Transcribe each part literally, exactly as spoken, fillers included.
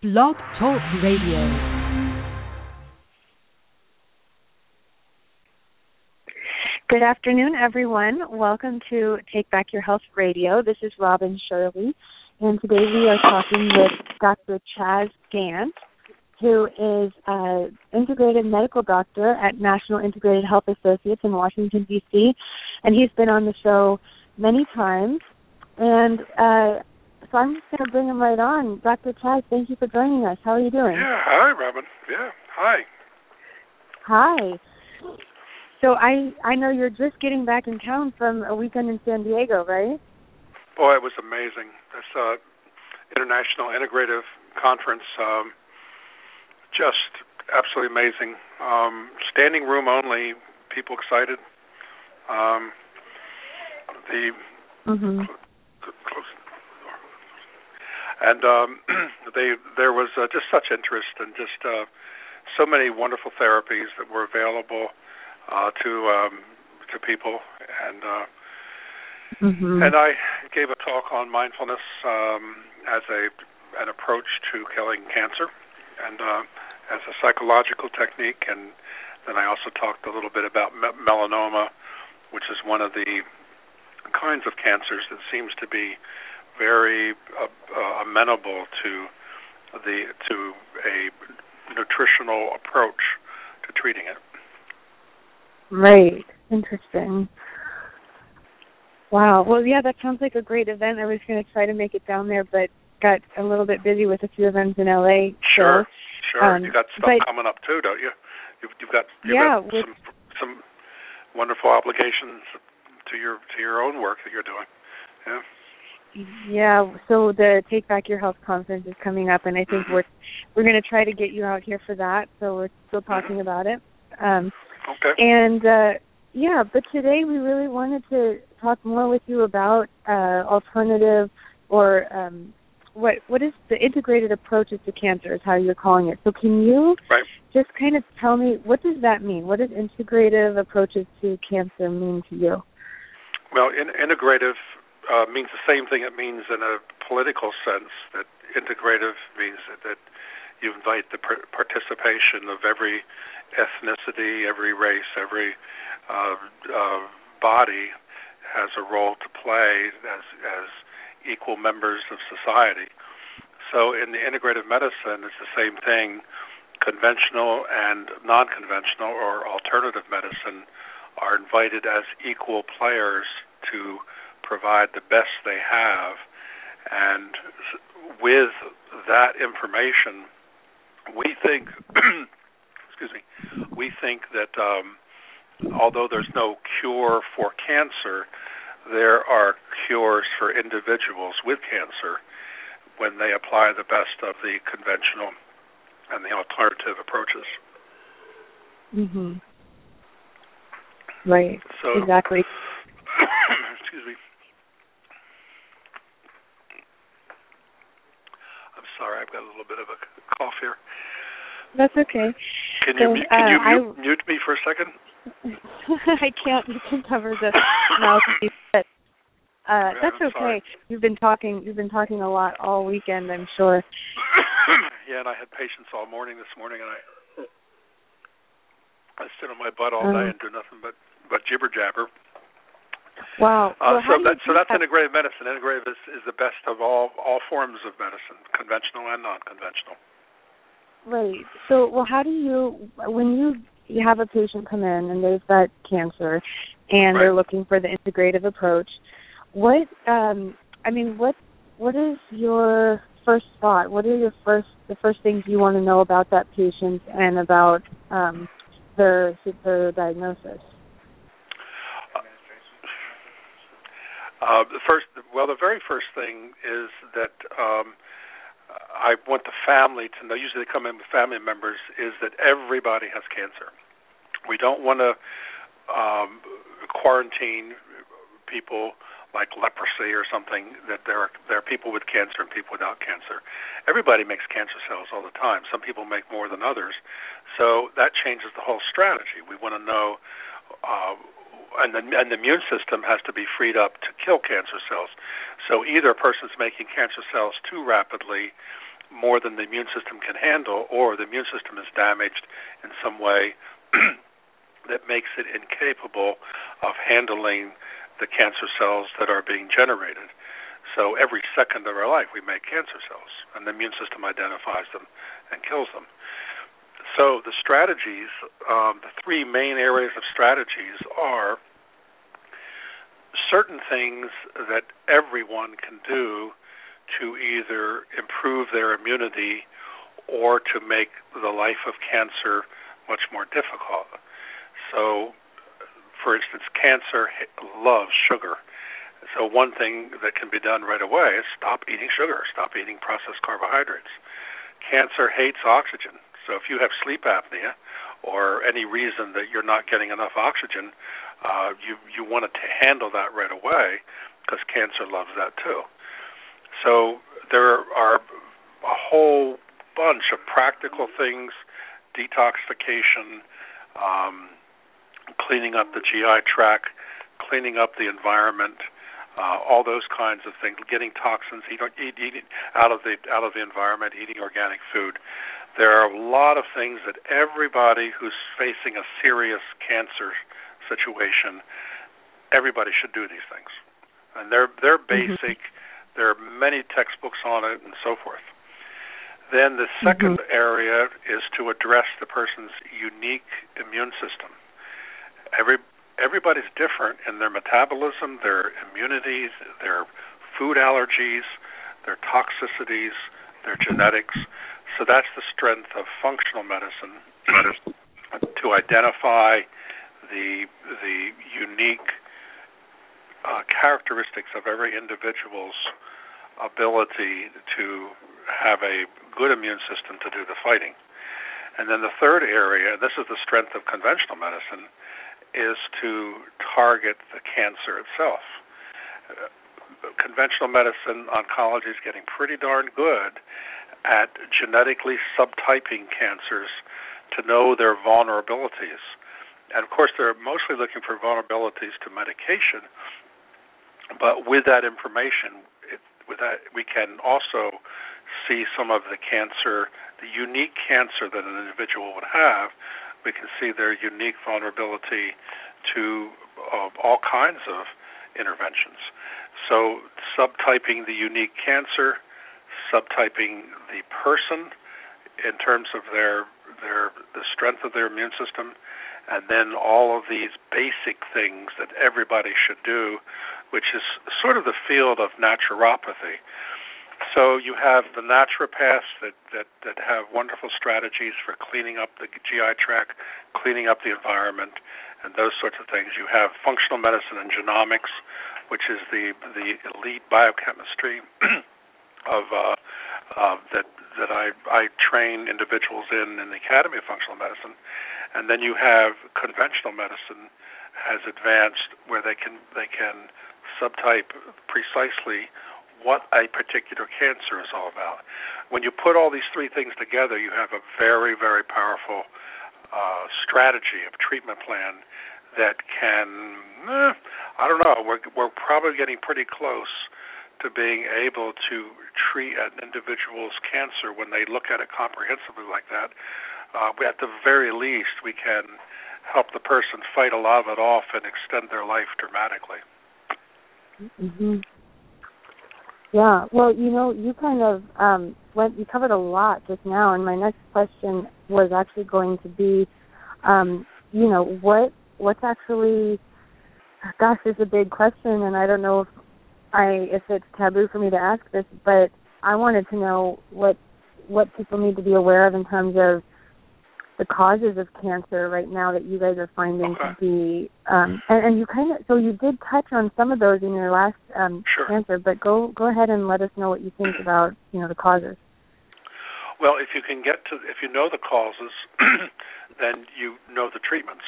Blog Talk Radio. Good afternoon, everyone. Welcome to Take Back Your Health Radio. This is Robin Shirley, and today we are talking with Doctor Chas Gant, who is an integrated medical doctor at National Integrated Health Associates in Washington, D C, and he's been on the show many times. And uh, so I'm just going to bring him right on. Doctor Chas, thank you for joining us. How are you doing? Yeah, hi, Robin. Yeah, hi. Hi. So I I know you're just getting back in town from a weekend in San Diego, right? Boy, it was amazing. This uh, International Integrative Conference, um, just absolutely amazing. Um, standing room only, people excited. Um, the mm-hmm. close, and um, they there was uh, just such interest and just uh, so many wonderful therapies that were available uh, to um, to people, and uh, mm-hmm. and I gave a talk on mindfulness um, as a an approach to killing cancer, and uh, as a psychological technique, and then I also talked a little bit about me- melanoma, which is one of the kinds of cancers that seems to be very uh, uh, amenable to the to a nutritional approach to treating it. Right. Interesting. Wow. Well, yeah, that sounds like a great event. I was going to try to make it down there, but got a little bit busy with a few events in L A. Sure. So, sure. Um, you got stuff but, coming up too, don't you? You've, you've got you've yeah, got with, some some wonderful obligations to your to your own work that you're doing. Yeah. Yeah, so the Take Back Your Health conference is coming up, and I think we're we're going to try to get you out here for that. So we're still talking mm-hmm. about it. Um, okay. And uh, yeah, but today we really wanted to talk more with you about uh, alternative or um, what what is the integrated approaches to cancer is how you're calling it. So can you right. just kind of tell me, what does that mean? What does integrative approaches to cancer mean to you? Well, in, integrative Uh, means the same thing it means in a political sense, that integrative means that, that you invite the per- participation of every ethnicity, every race, every uh, uh, body has a role to play as, as equal members of society. So in the integrative medicine, it's the same thing. Conventional and non-conventional or alternative medicine are invited as equal players to provide the best they have, and with that information, we think, excuse me, we think that um, although there's no cure for cancer, there are cures for individuals with cancer when they apply the best of the conventional and the alternative approaches. Mm-hmm. Right. So, exactly. excuse me. Sorry, I've got a little bit of a cough here. That's okay. Can you, so, can you uh, mute, mute me for a second? I can't. You can cover the mouth. But, uh, yeah, that's I'm okay. Sorry. You've been talking. You've been talking a lot all weekend, I'm sure. Yeah, and I had patients all morning this morning, and I I sit on my butt all day um, and do nothing but but jibber jabber. Wow. Uh, well, so that so that's that? integrative medicine. Integrative is, is the best of all all forms of medicine, conventional and non-conventional. Right. So, well, how do you when you you have a patient come in and they've got cancer, and right. they're looking for the integrative approach? What um, I mean, what what is your first thought? What are your first the first things you want to know about that patient and about um, their their diagnosis? Uh, the first, well, the very first thing is that um, I want the family to know. Usually, they come in with family members. Is that everybody has cancer? We don't want to um, quarantine people like leprosy or something. That there are there are people with cancer and people without cancer. Everybody makes cancer cells all the time. Some people make more than others. So that changes the whole strategy. We want to know. Uh, And the, and the immune system has to be freed up to kill cancer cells. So either a person's making cancer cells too rapidly more than the immune system can handle, or the immune system is damaged in some way that makes it incapable of handling the cancer cells that are being generated. So every second of our life we make cancer cells, and the immune system identifies them and kills them. So the strategies, um, the three main areas of strategies are certain things that everyone can do to either improve their immunity or to make the life of cancer much more difficult. So, for instance, cancer loves sugar. So one thing that can be done right away is stop eating sugar, stop eating processed carbohydrates. Cancer hates oxygen. So if you have sleep apnea or any reason that you're not getting enough oxygen, uh, you, you want to handle that right away because cancer loves that too. So there are a whole bunch of practical things, detoxification, um, cleaning up the G I tract, cleaning up the environment, uh, all those kinds of things, getting toxins eat, eat, eat out of the out of the environment, eating organic food. There are a lot of things that everybody who's facing a serious cancer situation, everybody should do these things, and they're they're basic. Mm-hmm. There are many textbooks on it and so forth. Then the second mm-hmm. area is to address the person's unique immune system. Every everybody's different in their metabolism, their immunities, their food allergies, their toxicities, their genetics. So that's the strength of functional medicine, to identify the the unique uh, characteristics of every individual's ability to have a good immune system to do the fighting. And then the third area, this is the strength of conventional medicine, is to target the cancer itself. Uh, conventional medicine, oncology is getting pretty darn good at genetically subtyping cancers to know their vulnerabilities. And of course, they're mostly looking for vulnerabilities to medication, but with that information, it, with that, we can also see some of the cancer, the unique cancer that an individual would have. We can see their unique vulnerability to uh, all kinds of interventions. So subtyping the unique cancer, subtyping the person in terms of their their the strength of their immune system, and then all of these basic things that everybody should do, which is sort of the field of naturopathy. So you have the naturopaths that, that, that have wonderful strategies for cleaning up the G I tract, cleaning up the environment, and those sorts of things. You have functional medicine and genomics, which is the the elite biochemistry of uh, uh, that that I, I train individuals in in the Academy of Functional Medicine. And then you have conventional medicine has advanced where they can they can subtype precisely what a particular cancer is all about. When you put all these three things together, you have a very, very powerful uh, strategy of treatment plan that can, eh, I don't know, we're, we're probably getting pretty close to being able to treat an individual's cancer when they look at it comprehensively like that. Uh, at the very least, we can help the person fight a lot of it off and extend their life dramatically. Mm-hmm. Yeah, well, you know, you kind of um, went, you covered a lot just now, and my next question was actually going to be, um, you know, what what's actually, gosh, this is a big question, and I don't know if I if it's taboo for me to ask this, but I wanted to know what what people need to be aware of in terms of the causes of cancer right now that you guys are finding okay. to be, um, and, and you kind of, so you did touch on some of those in your last um, sure. answer, but go go ahead and let us know what you think about, you know, the causes. Well, if you can get to, if you know the causes, then you know the treatments.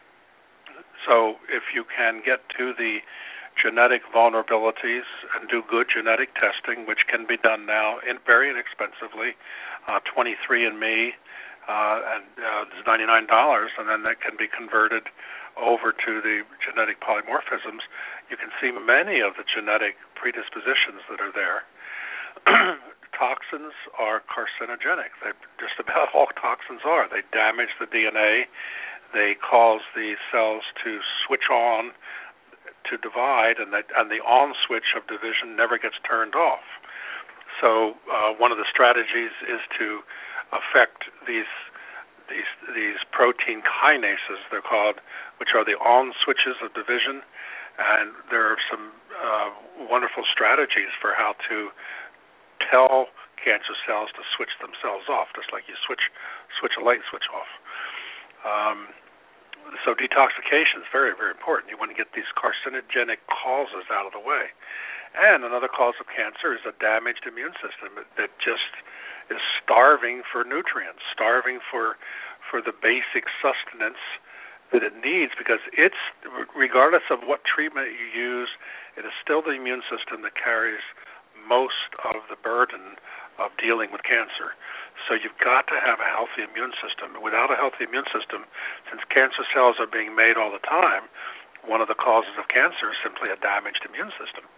So if you can get to the genetic vulnerabilities and do good genetic testing, which can be done now in very inexpensively, uh, twenty-three and me, Uh, and uh, it's ninety-nine dollars, and then that can be converted over to the genetic polymorphisms. You can see many of the genetic predispositions that are there. toxins are carcinogenic. They, just about all toxins are. They damage the D N A. They cause the cells to switch on to divide, and, that, and the on switch of division never gets turned off. So uh, one of the strategies is to affect these these these protein kinases, they're called, which are the on switches of division. And there are some uh, wonderful strategies for how to tell cancer cells to switch themselves off, just like you switch switch a light switch off. Um, so detoxification is very, very important. You want to get these carcinogenic causes out of the way. And another cause of cancer is a damaged immune system that just is starving for nutrients, starving for for the basic sustenance that it needs, because it's, regardless of what treatment you use, it is still the immune system that carries most of the burden of dealing with cancer. So you've got to have a healthy immune system. Without a healthy immune system, since cancer cells are being made all the time, one of the causes of cancer is simply a damaged immune system.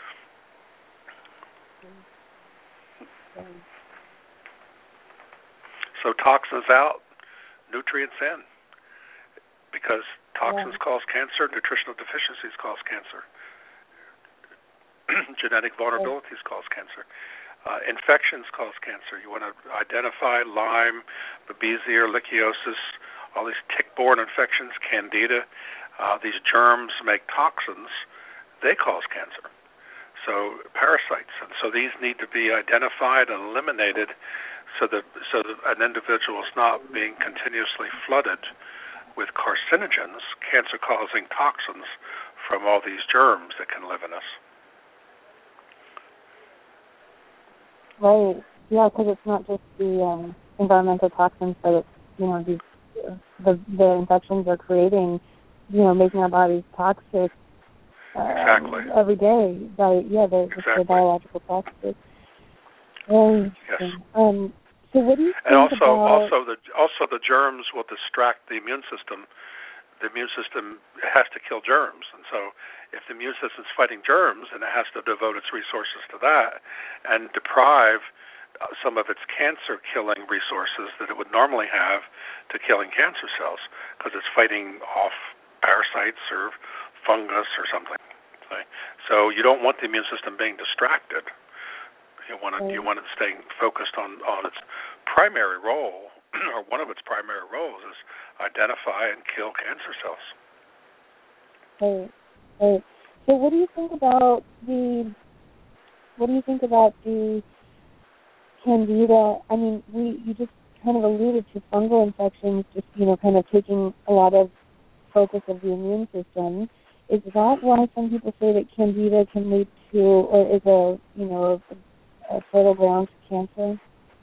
So toxins out, nutrients in, because toxins yeah. cause cancer, nutritional deficiencies cause cancer, genetic vulnerabilities cause cancer, uh, infections cause cancer. You want to identify Lyme, Babesia, Ehrlichiosis, all these tick-borne infections, Candida. Uh, these germs make toxins. They cause cancer. So parasites, and so these need to be identified and eliminated, so that so that an individual is not being continuously flooded with carcinogens, cancer-causing toxins from all these germs that can live in us. Right. Yeah, because it's not just the um, environmental toxins, but it's, you know, these uh, the the infections are creating, you know, making our bodies toxic. Um, exactly. Every day, by yeah, the, exactly. the biological processes. And, yes. Um. So what do you think and also, about... also the also the germs will distract the immune system. The immune system has to kill germs, and so if the immune system is fighting germs, and it has to devote its resources to that, and deprive some of its cancer-killing resources that it would normally have to killing cancer cells, because it's fighting off parasites or fungus or something. Okay? So you don't want the immune system being distracted. You want it, you want it staying focused on, on its primary role, or one of its primary roles is identify and kill cancer cells. Right. Right. So what do you think about the what do you think about the Candida? I mean, we you just kind of alluded to fungal infections, just, you know, kind of taking a lot of focus of the immune system. Is that why some people say that Candida can lead to, or is a, you know, a, a fertile ground to cancer?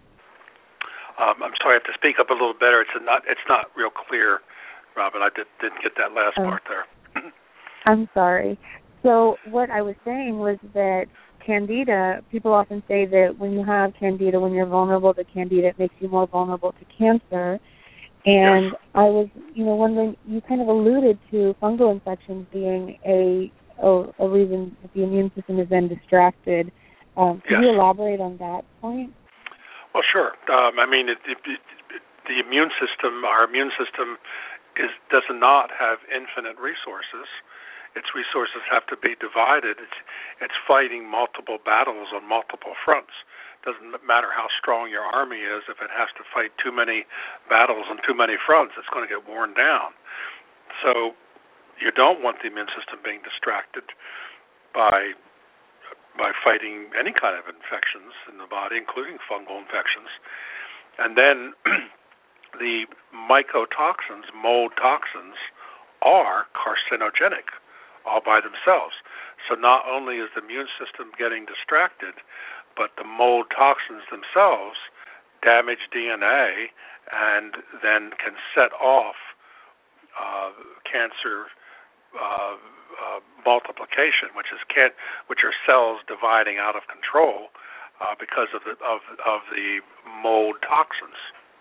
Um, I'm sorry, I have to speak up a little better. It's not it's not real clear, Robin. I did, didn't get that last oh. part there. I'm sorry. So what I was saying was that Candida, people often say that when you have Candida, when you're vulnerable to Candida, it makes you more vulnerable to cancer. And yes. I was, you know, wondering, you kind of alluded to fungal infections being a a, a reason that the immune system is then distracted. Um, can yes. you elaborate on that point? Well, sure. Um, I mean, it, it, it, the immune system, our immune system, is does not have infinite resources. Its resources have to be divided. It's it's fighting multiple battles on multiple fronts. Doesn't matter how strong your army is, if it has to fight too many battles on too many fronts, it's going to get worn down. So you don't want the immune system being distracted by by fighting any kind of infections in the body, including fungal infections. And then the mycotoxins, mold toxins, are carcinogenic all by themselves. So not only is the immune system getting distracted, but the mold toxins themselves damage D N A and then can set off uh, cancer uh, uh, multiplication, which is can, which are cells dividing out of control uh, because of the of of the mold toxins.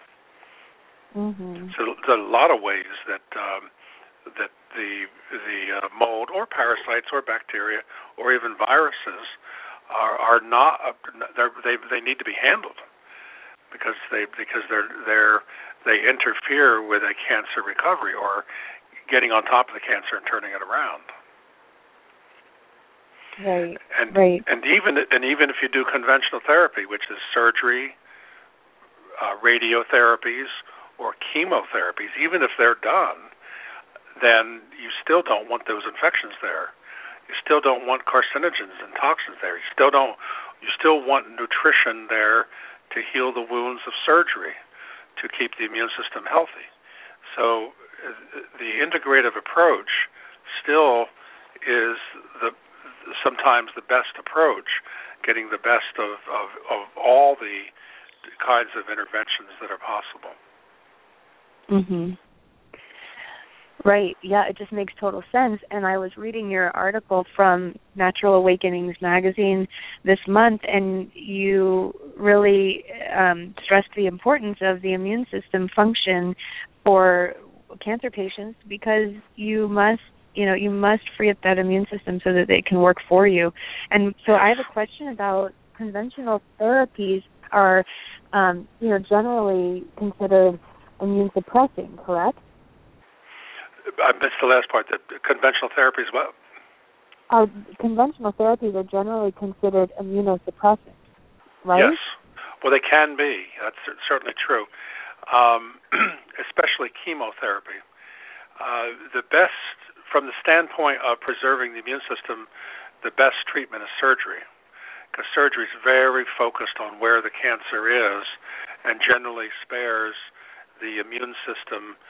Mm-hmm. So there's a lot of ways that um, that the the uh, mold or parasites or bacteria or even viruses are are not they're, they they need to be handled because they because they're they're they interfere with a cancer recovery or getting on top of the cancer and turning it around. Right. And right. and even and even if you do conventional therapy, which is surgery, uh, radiotherapies, or chemotherapies, even if they're done, then you still don't want those infections there. You still don't want carcinogens and toxins there. You still don't. You still want nutrition there to heal the wounds of surgery, to keep the immune system healthy. So uh, the integrative approach still is the sometimes the best approach, getting the best of, of, of all the kinds of interventions that are possible. Mhm. Right. Yeah, it just makes total sense. And I was reading your article from Natural Awakenings magazine this month, and you really um, stressed the importance of the immune system function for cancer patients because you must, you know, you must free up that immune system so that they can work for you. And so I have a question about conventional therapies are, um, you know, generally considered immune suppressing, correct? I missed the last part. The conventional therapies, what? Uh, conventional therapies are generally considered immunosuppressant, right? Yes. Well, they can be. That's certainly true, um, especially chemotherapy. Uh, the best, from the standpoint of preserving the immune system, the best treatment is surgery, because surgery is very focused on where the cancer is and generally spares the immune system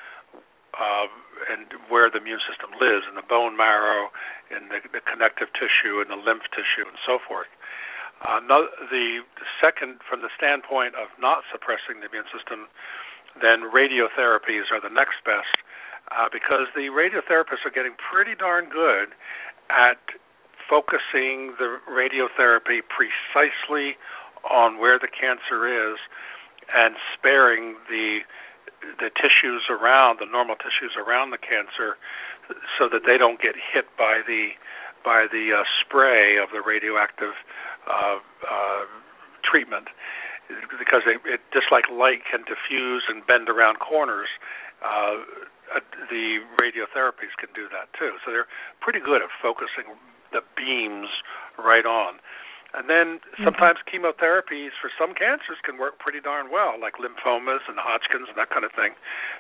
uh, and where the immune system lives, in the bone marrow, in the, the connective tissue, in the lymph tissue, and so forth. Uh, no, the, the second, from the standpoint of not suppressing the immune system, then radiotherapies are the next best, uh, because the radiotherapists are getting pretty darn good at focusing the radiotherapy precisely on where the cancer is and sparing the the tissues around, the normal tissues around the cancer, so that they don't get hit by the by the uh, spray of the radioactive uh, uh, treatment, because it, it just like light can diffuse and bend around corners, uh, the radiotherapies can do that too. So they're pretty good at focusing the beams right on. And then sometimes mm-hmm. chemotherapies for some cancers can work pretty darn well, like lymphomas and Hodgkin's and that kind of thing.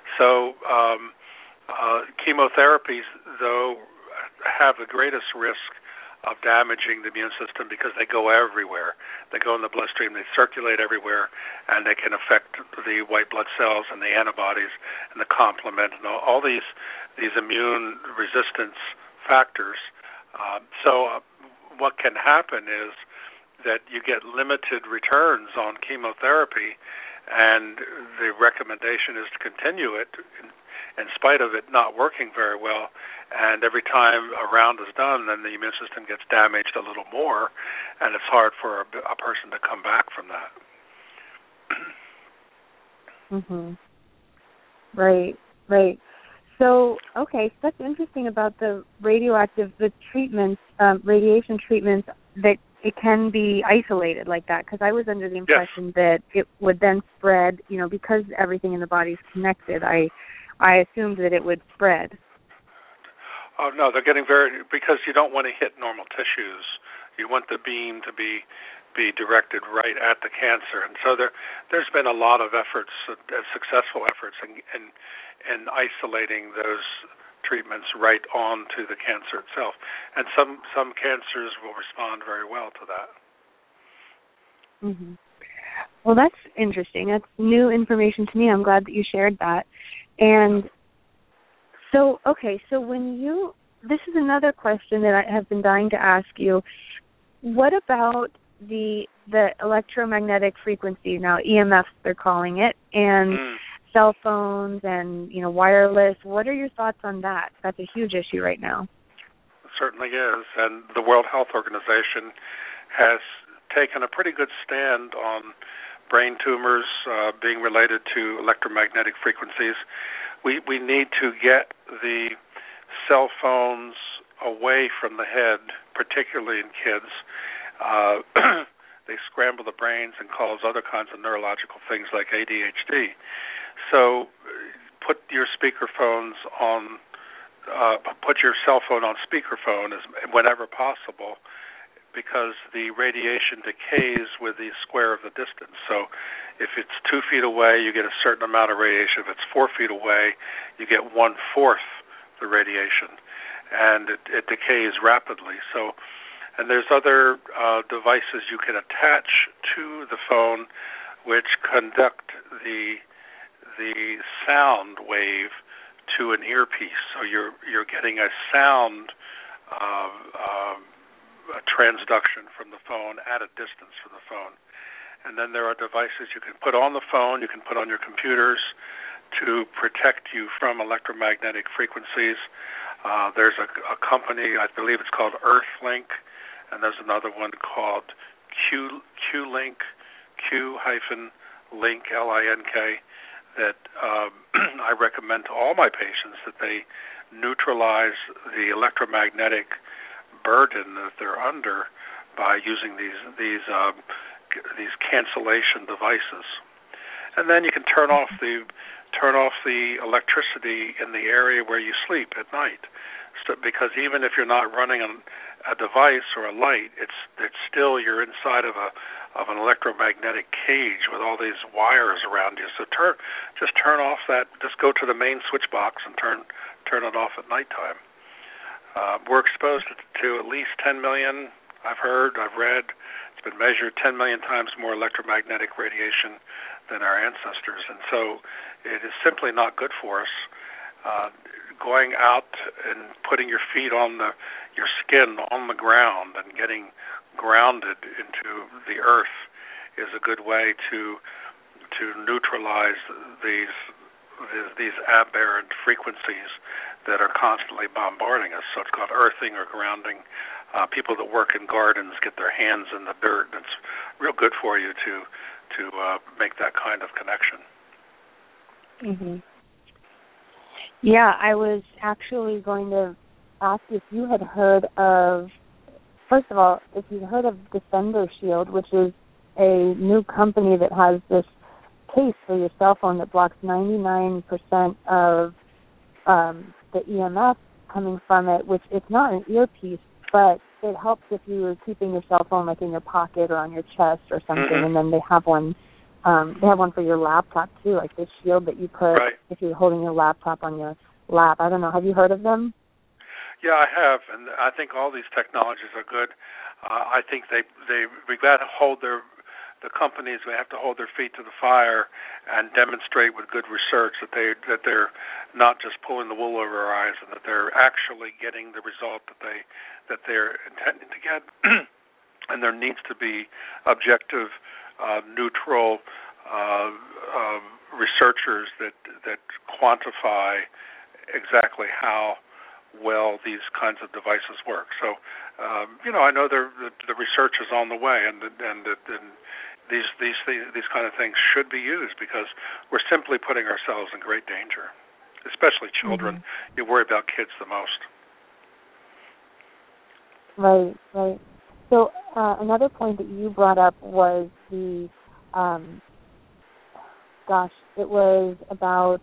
So um, uh, chemotherapies, though, have the greatest risk of damaging the immune system because they go everywhere. They go in the bloodstream, they circulate everywhere, and they can affect the white blood cells and the antibodies and the complement and all, all these these immune resistance factors. Uh, so uh, what can happen is that you get limited returns on chemotherapy, and the recommendation is to continue it in, in spite of it not working very well. And every time a round is done, then the immune system gets damaged a little more, and it's hard for a, a person to come back from that. Mhm. Right. Right. So, okay, so that's interesting about the radioactive, the treatments, um, radiation treatments, that it can be isolated like that, because I was under the impression yes. that it would then spread, you know, because everything in the body is connected. I I assumed that it would spread. Oh, no, they're getting very, because you don't want to hit normal tissues. You want the beam to be be directed right at the cancer. And so there, there's been a lot of efforts, uh, successful efforts in, in, in isolating those treatments right onto the cancer itself. And some, some cancers will respond very well to that. Mm-hmm. Well, that's interesting. That's new information to me. I'm glad that you shared that. And so, okay, so when you, this is another question that I have been dying to ask you. What about the the electromagnetic frequency, now E M Fs they're calling it, and mm. cell phones and, you know, wireless? What are your thoughts on that? That's a huge issue right now. It certainly is, and the World Health Organization has taken a pretty good stand on brain tumors uh, being related to electromagnetic frequencies. We we need to get the cell phones away from the head, particularly in kids. uh, they scramble the brains and cause other kinds of neurological things like A D H D. So put your speakerphones on, uh, put your cell phone on speakerphone as, whenever possible, because the radiation decays with the square of the distance. So if it's two feet away, you get a certain amount of radiation. If it's four feet away, you get one-fourth the radiation, and it, it decays rapidly. So, and there's other uh, devices you can attach to the phone which conduct the the sound wave to an earpiece. So you're you're getting a sound uh, uh, a transduction from the phone at a distance from the phone. And then there are devices you can put on the phone, you can put on your computers to protect you from electromagnetic frequencies. Uh, there's a, a company, I believe it's called Earthlink, and there's another one called Q, Q-Link, Q-Link, L I N K, that um, I recommend to all my patients that they neutralize the electromagnetic burden that they're under by using these these um, these cancellation devices. And then you can turn off the turn off the electricity in the area where you sleep at night, so, because even if you're not running a, a device or a light, it's it's still you're inside of a of an electromagnetic cage with all these wires around you. So turn just turn off that. Just go to the main switch box and turn turn it off at nighttime. Uh, we're exposed to at least ten million, I've heard, I've read, it's been measured ten million times more electromagnetic radiation than our ancestors. And so it is simply not good for us. Uh, going out and putting your feet on the, your skin on the ground and getting grounded into the earth is a good way to to neutralize these these aberrant frequencies that are constantly bombarding us. So it's called earthing or grounding. Uh, people that work in gardens get their hands in the dirt, and it's real good for you to to uh, make that kind of connection. Mm-hmm. Yeah, I was actually going to ask if you had heard of, first of all, if you'd heard of Defender Shield, which is a new company that has this case for your cell phone that blocks ninety-nine percent of um, the E M F coming from it, which it's not an earpiece, but it helps if you were keeping your cell phone like in your pocket or on your chest or something. Mm-hmm. And then they have one, um, they have one for your laptop too, like this shield that you put right. if you're holding your laptop on your lap. I don't know. Have you heard of them? Yeah, I have, and I think all these technologies are good. Uh, I think they they we got to hold their the companies, we have to hold their feet to the fire and demonstrate with good research that they that they're not just pulling the wool over our eyes, and that they're actually getting the result that they that they're intending to get. And there needs to be objective, uh, neutral uh, uh, researchers that that quantify exactly how well these kinds of devices work. So, um, you know, I know the, the research is on the way, and and, and these these these kind of things should be used, because we're simply putting ourselves in great danger, especially children. Mm-hmm. You worry about kids the most. Right, right. So uh, another point that you brought up was the, um, gosh, it was about.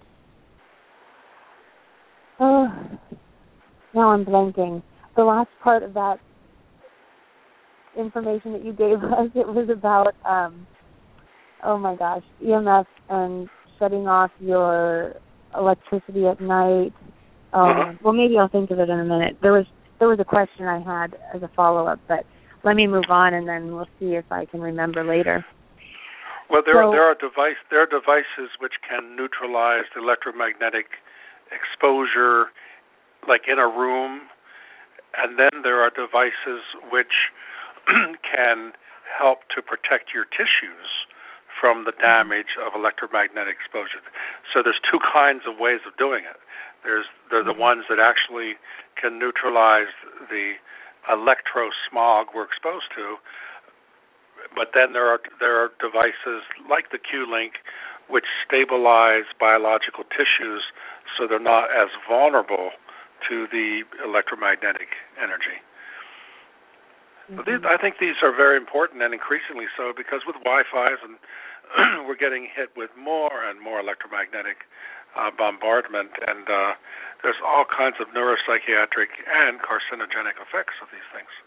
Oh, now I'm blanking. The last part of that information that you gave us, it was about, um, oh my gosh, E M F and shutting off your electricity at night. Um, uh-huh. Well, maybe I'll think of it in a minute. There was there was a question I had as a follow-up, but let me move on, and then we'll see if I can remember later. Well, there so, are there are device there are devices which can neutralize the electromagnetic exposure, like in a room, and then there are devices which can help to protect your tissues from the damage of electromagnetic exposure. So there's two kinds of ways of doing it. There's there are the ones that actually can neutralize the electrosmog we're exposed to, but then there are there are devices like the Q-Link which stabilize biological tissues so they're not as vulnerable to the electromagnetic energy. Mm-hmm. But these, I think these are very important, and increasingly so, because with Wi-Fi's and we're getting hit with more and more electromagnetic uh, bombardment, and uh, there's all kinds of neuropsychiatric and carcinogenic effects of these things.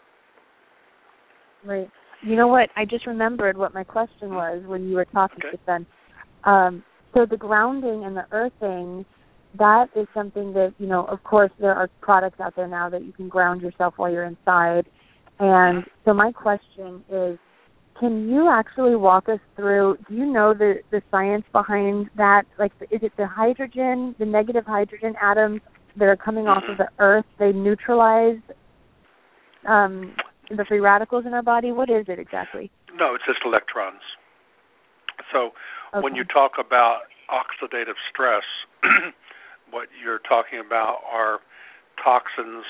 Right. You know what? I just remembered what my question was when you were talking Okay. to them. Um, so the grounding and the earthing, that is something that, you know, of course there are products out there now that you can ground yourself while you're inside. And so my question is, can you actually walk us through, do you know the, the science behind that? Like, is it the hydrogen, the negative hydrogen atoms that are coming off of the earth, they neutralize um, the free radicals in our body? What is it exactly? No, it's just electrons. So Okay. when you talk about oxidative stress, what you're talking about are toxins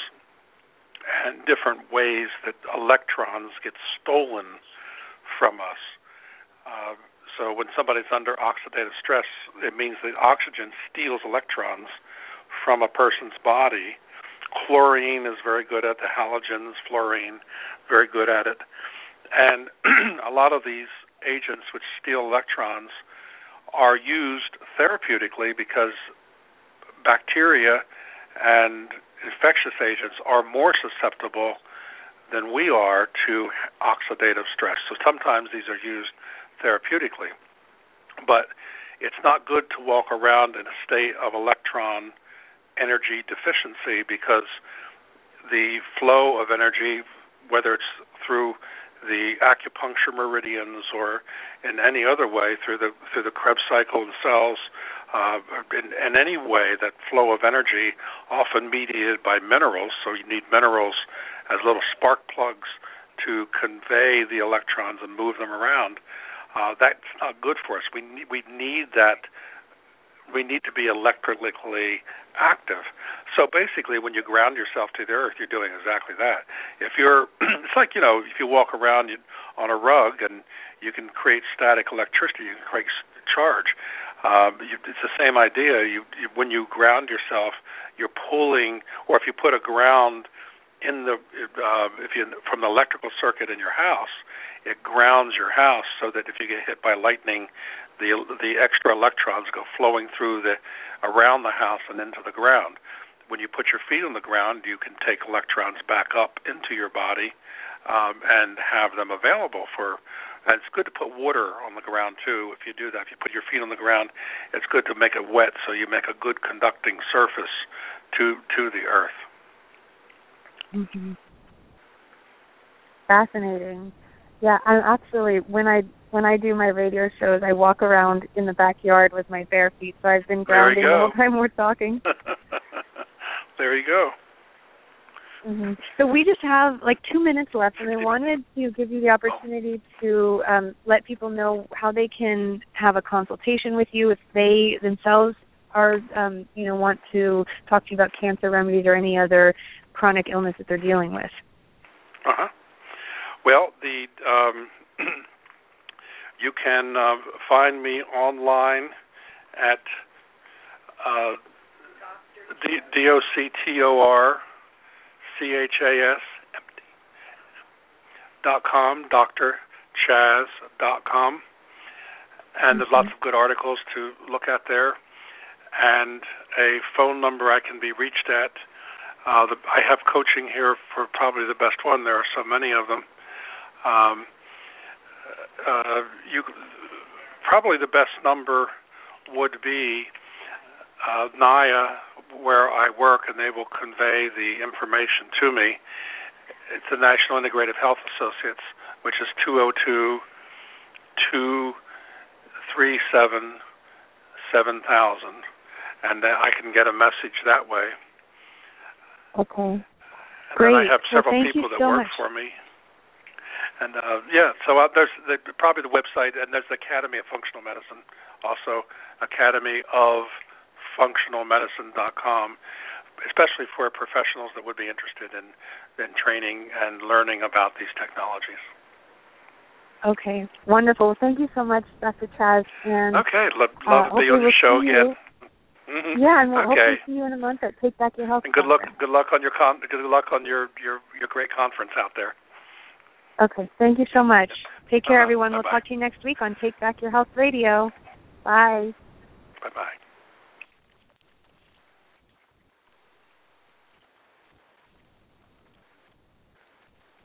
and different ways that electrons get stolen from us. Uh, so when somebody's under oxidative stress, it means that oxygen steals electrons from a person's body. Chlorine is very good at the halogens, fluorine, very good at it. And a lot of these agents which steal electrons are used therapeutically because bacteria and infectious agents are more susceptible than we are to oxidative stress. So sometimes these are used therapeutically. But it's not good to walk around in a state of electron energy deficiency, because the flow of energy, whether it's through the acupuncture meridians or in any other way, through the through the Krebs cycle and cells, uh, in, in any way, that flow of energy, often mediated by minerals, so you need minerals as little spark plugs to convey the electrons and move them around. Uh, that's not good for us. We need, we need that. We need to be electrically active. So basically, when you ground yourself to the earth, you're doing exactly that. If you're, it's like, you know, if you walk around on a rug and you can create static electricity, you can create charge. Uh, you, it's the same idea. You, you, when you ground yourself, you're pulling, or if you put a ground in the, uh, if you from the electrical circuit in your house, it grounds your house so that if you get hit by lightning, the the extra electrons go flowing through the around the house and into the ground. When you put your feet on the ground, you can take electrons back up into your body um, and have them available for. And it's good to put water on the ground too. If you do that, if you put your feet on the ground, it's good to make it wet so you make a good conducting surface to to the earth. Mm-hmm. Fascinating. Yeah, I'm actually when I when I do my radio shows, I walk around in the backyard with my bare feet. So I've been grounding the whole time we're talking. There you go. Mm-hmm. So we just have like two minutes left, and I wanted to give you the opportunity to um, let people know how they can have a consultation with you if they themselves are, um, you know, want to talk to you about cancer remedies or any other chronic illness that they're dealing with. Uh huh. Well, the um, you can uh, find me online at uh, D O C T O R C H A S dot com, D R Chaz dot com, and there's lots of good articles to look at there, and a phone number I can be reached at. Uh, the, I have coaching here for probably the best one. There are so many of them. Um, uh, you probably the best number would be uh, N I A, where I work, and they will convey the information to me. It's the National Integrative Health Associates, which is two oh two, two three seven, seven thousand, and uh, I can get a message that way. Okay. And Great. then I have several well, people that so work much. for me. And, uh, yeah, so uh, there's the, probably the website, and there's the Academy of Functional Medicine, also academy of functional medicine dot com, especially for professionals that would be interested in, in training and learning about these technologies. Okay, wonderful. Thank you so much, Doctor Chaz. And, okay, love, love uh, to be on your we'll show you. again. Mm-hmm. Yeah, and we'll okay. hopefully see you in a month at Take Back Your Health. And good luck, conference. good luck on your con- good luck on your, your, your great conference out there. Okay. Thank you so much. Take care, uh, everyone. bye-bye. We'll talk to you next week on Take Back Your Health Radio. Bye. Bye-bye.